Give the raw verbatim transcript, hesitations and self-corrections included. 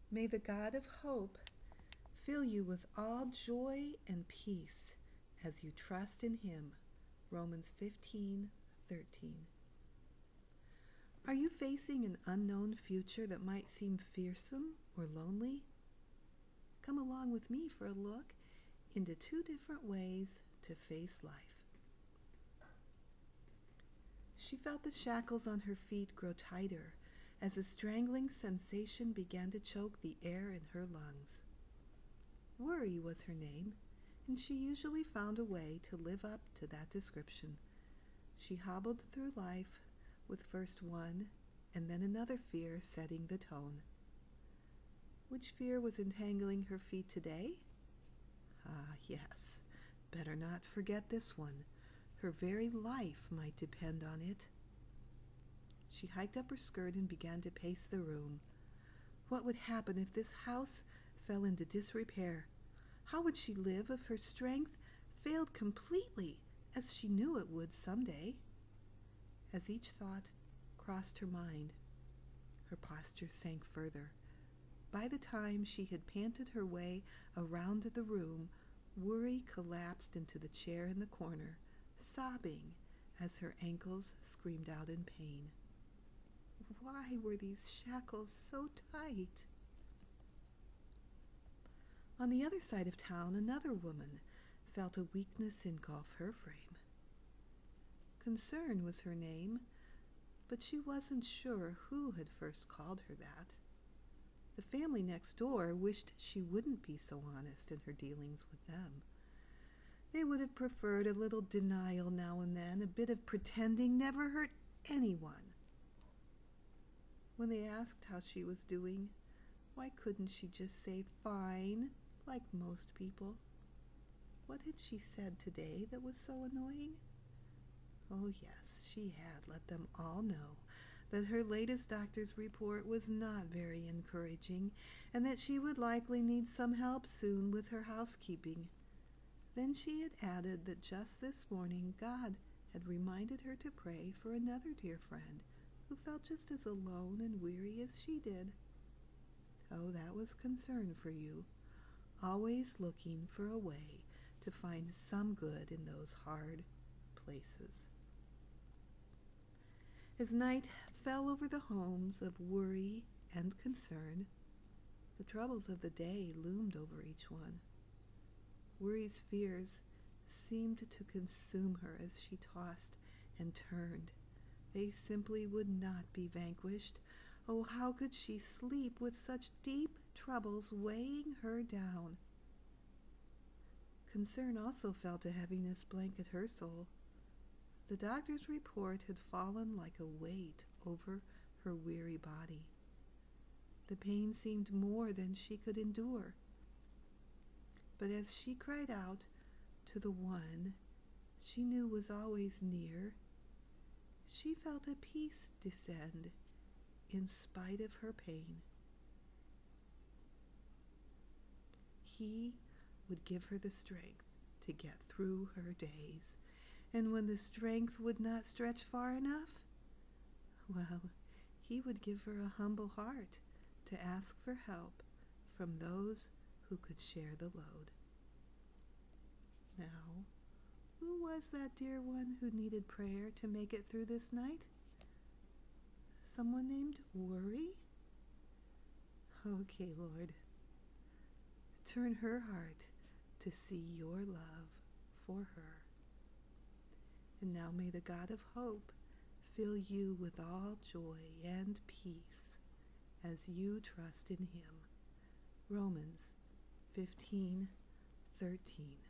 May the God of hope fill you with all joy and peace as you trust in him. Romans fifteen thirteen. Are you facing an unknown future that might seem fearsome or lonely? Come along with me for a look into two different ways to face life. She felt the shackles on her feet grow tighter as a strangling sensation began to choke the air in her lungs. Worry was her name, and she usually found a way to live up to that description. She hobbled through life with first one and then another fear setting the tone. Which fear was entangling her feet today? Ah, yes, better not forget this one. Her very life might depend on it. She hiked up her skirt and began to pace the room. What would happen if this house fell into disrepair? How would she live if her strength failed completely, as she knew it would someday? As each thought crossed her mind, her posture sank further. By the time she had panted her way around the room, worry collapsed into the chair in the corner, sobbing as her ankles screamed out in pain. Why were these shackles so tight? On the other side of town, another woman felt a weakness engulf her frame. Concern was her name, but she wasn't sure who had first called her that. The family next door wished she wouldn't be so honest in her dealings with them. They would have preferred a little denial now and then. A bit of pretending never hurt anyone. When they asked how she was doing, why couldn't she just say fine, like most people? What had she said today that was so annoying? Oh yes, she had let them all know that her latest doctor's report was not very encouraging and that she would likely need some help soon with her housekeeping. Then she had added that just this morning God had reminded her to pray for another dear friend who felt just as alone and weary as she did. Oh, that was concern for you, always looking for a way to find some good in those hard places. As night fell over the homes of worry and concern, the troubles of the day loomed over each one. Worry's fears seemed to consume her as she tossed and turned. They simply would not be vanquished. Oh, how could she sleep with such deep troubles weighing her down? Concern also felt a heaviness blanket her soul. The doctor's report had fallen like a weight over her weary body. The pain seemed more than she could endure. But as she cried out to the one she knew was always near, she felt a peace descend in spite of her pain. He would give her the strength to get through her days. And when the strength would not stretch far enough, well, he would give her a humble heart to ask for help from those who could share the load. Now, who was that dear one who needed prayer to make it through this night? Someone named Worry? Okay, Lord, turn her heart to see your love for her. And now may the God of hope fill you with all joy and peace as you trust in him. Romans fifteen thirteen.